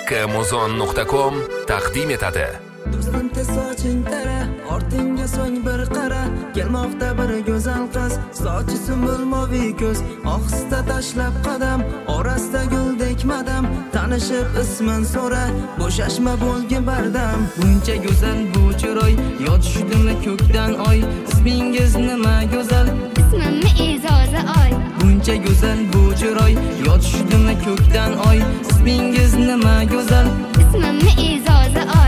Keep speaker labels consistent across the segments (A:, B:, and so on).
A: kmuzon.com taqdim etadi.
B: Do'stim tez soching tara, ortingga so'ng bir qara. Kelmoqda bir go'zal qiz, sochi sumbul moviy ko'z, ohista tashlab qadam, orasida guldek madam. Tanishib ismin so'ra, bo'shashma bo'lgin bardam. Buncha go'zal bu chiroy, yotishdimi ko'kdan oy. Ismingiz nima go'zal?
C: Ismimni E'zoza oy.
B: Buncha go'zal bu chiroy, yotishdimi ko'kdan oy. Ismingiz nima go'zal?
C: Ismimni E'zoza oy.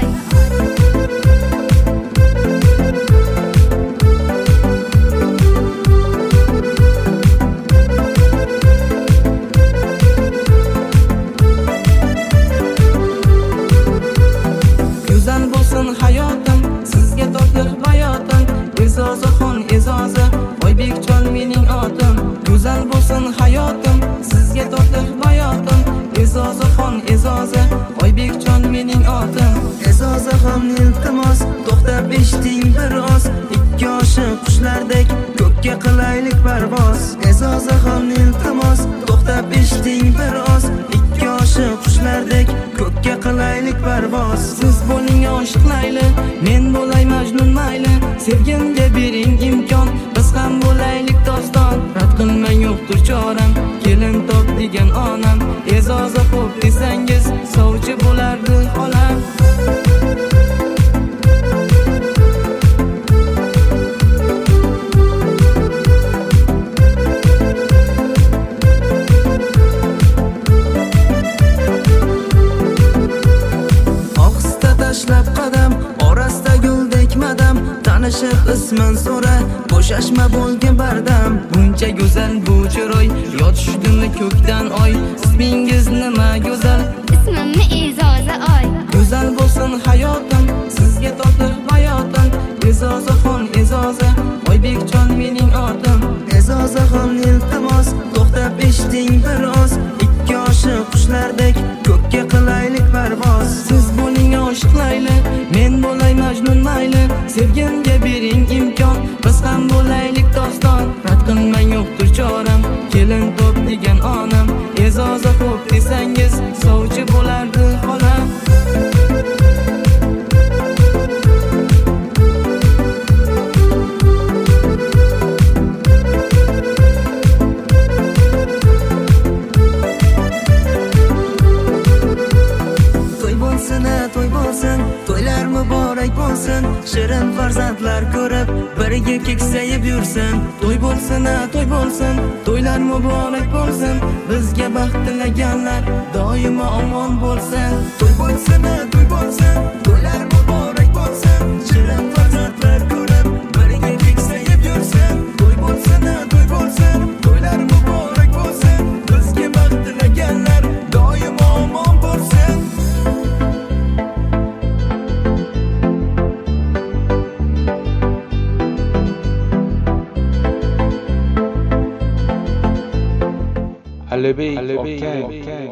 B: Go'zal bo'lsin hayotim, sizga totliq bayotim. E'zozaxon E'zoza, Oybekjon mening otim. Go'zal bo'lsin hayotim, sizga totliq bayotim. E'zozaxon E'zoza, Oybekjon mening otim. E'zozaxon iltimos, to'xtab eshiting bir oz. Ikki oshiq qushlardek ko'kka qilaylik parvoz. E'zozaxon iltimos, to'xtab eshiting bir oz. Ikki oshiq qushlardek ko'kka qilaylik parvoz. Siz bo'ling oshiq Layli, men bo'lay Majnun mayli. Sevgimga bering imkon, biz ham bo'laylik doston. Rad qilmang yo'qdir choram, kelin top degan onam. E'zoza xo'p desangiz, sovchi bo'lardi xolam. Tashlab qadam, orasida guldek madam. Tanishib ismin so'ra, bo'shashma bo'lgin bardam. Buncha go'zal bu chiroy, yotishdimi ko'kdan oy. Ismingiz nima go'zal?
C: Ismimni E'zoza oy.
B: Go'zal bo'lsin hayotim, sizga totliq bayotim. E'zozaxon E'zoza, Oybekjon mening otim. E'zozaxon iltimos, to'xtab eshiting bir oz. Ikki oshiq qushlardek ko'kka qilaylik parvoz. Siz bo'ling oshiq Layli, men bo'lay Majnun mayli. Sevgimga bering imkon, biz ham bo'laylik doston. Rad qilmang yo'qdir choram, kelin top degan onam. E'zoza xo'p desangiz, sovchi bo'lardi xolam. To'y bo'lsin, to'ylar muborak bo'lsin. Shirin farzandlar ko'rib, biriga keksayib yursin. To'y bo'lsin, to'y bo'lsin, to'ylar muborak bo'lsin. Bizga baxt tilaganlar doimo omon bo'lsin. To'y bo'lsin, to'y bo'lsin, to'ylar muborak bo'lsin. Shirin farzandlar ko'rib, biriga keksayib yursin. To'y bo'lsin, to'y bo'lsin, to'ylar muborak bo'lsin. Bizga baxt tilaganlar doimo omon bo'lsin.
D: Alibey, okay.